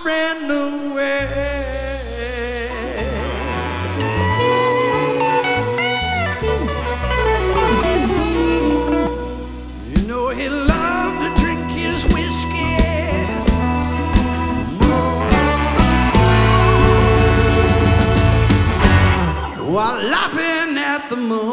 friend away. You know he loved to drink his whiskey while laughing at the moon.